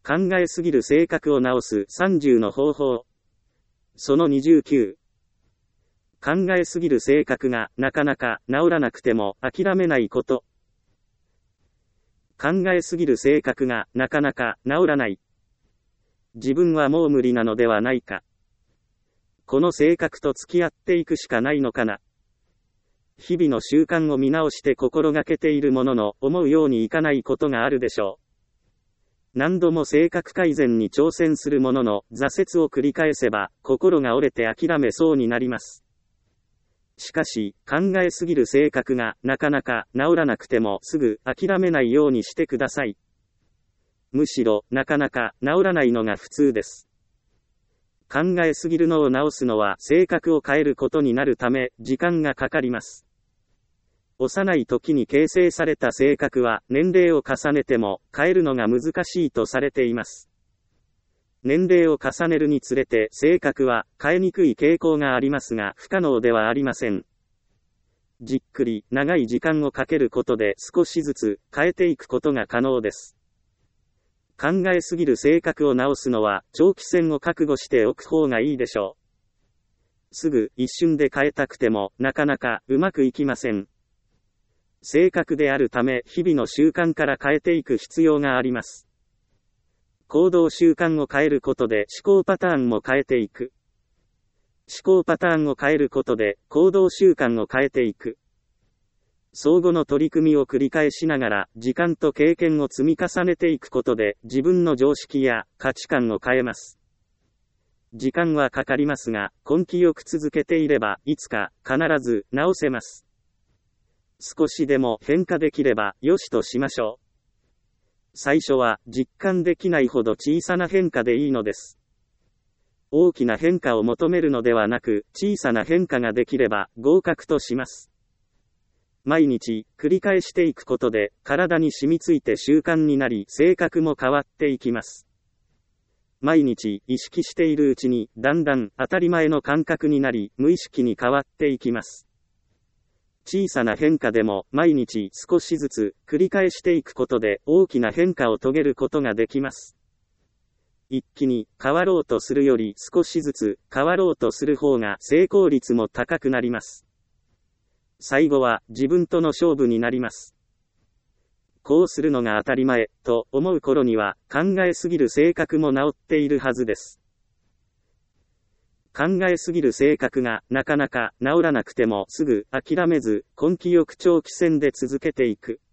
考えすぎる性格を直す30の方法。その29。考えすぎる性格がなかなか治らなくても諦めないこと。考えすぎる性格がなかなか治らない。自分はもう無理なのではないか。この性格と付き合っていくしかないのかな。日々の習慣を見直して心がけているものの思うようにいかないことがあるでしょう。何度も性格改善に挑戦するものの挫折を繰り返せば心が折れて諦めそうになります。しかし考えすぎる性格がなかなか治らなくてもすぐ諦めないようにしてください。むしろなかなか治らないのが普通です。考えすぎるのを直すのは性格を変えることになるため時間がかかります。幼い時に形成された性格は年齢を重ねても変えるのが難しいとされています。年齢を重ねるにつれて性格は変えにくい傾向がありますが不可能ではありません。じっくり長い時間をかけることで少しずつ変えていくことが可能です。考えすぎる性格を直すのは長期戦を覚悟しておく方がいいでしょう。すぐ一瞬で変えたくてもなかなかうまくいきません。性格であるため日々の習慣から変えていく必要があります。行動習慣を変えることで思考パターンも変えていく。思考パターンを変えることで行動習慣を変えていく。相互の取り組みを繰り返しながら時間と経験を積み重ねていくことで自分の常識や価値観を変えます。時間はかかりますが根気よく続けていればいつか必ず直せます。少しでも変化できればよしとしましょう。最初は実感できないほど小さな変化でいいのです。大きな変化を求めるのではなく小さな変化ができれば合格とします。毎日繰り返していくことで体に染みついて習慣になり性格も変わっていきます。毎日意識しているうちにだんだん当たり前の感覚になり無意識に変わっていきます。小さな変化でも毎日少しずつ繰り返していくことで大きな変化を遂げることができます。一気に変わろうとするより少しずつ変わろうとする方が成功率も高くなります。最後は自分との勝負になります。こうするのが当たり前と思う頃には考えすぎる性格も治っているはずです。考えすぎる性格がなかなか治らなくてもすぐ諦めず根気よく長期戦で続けていく。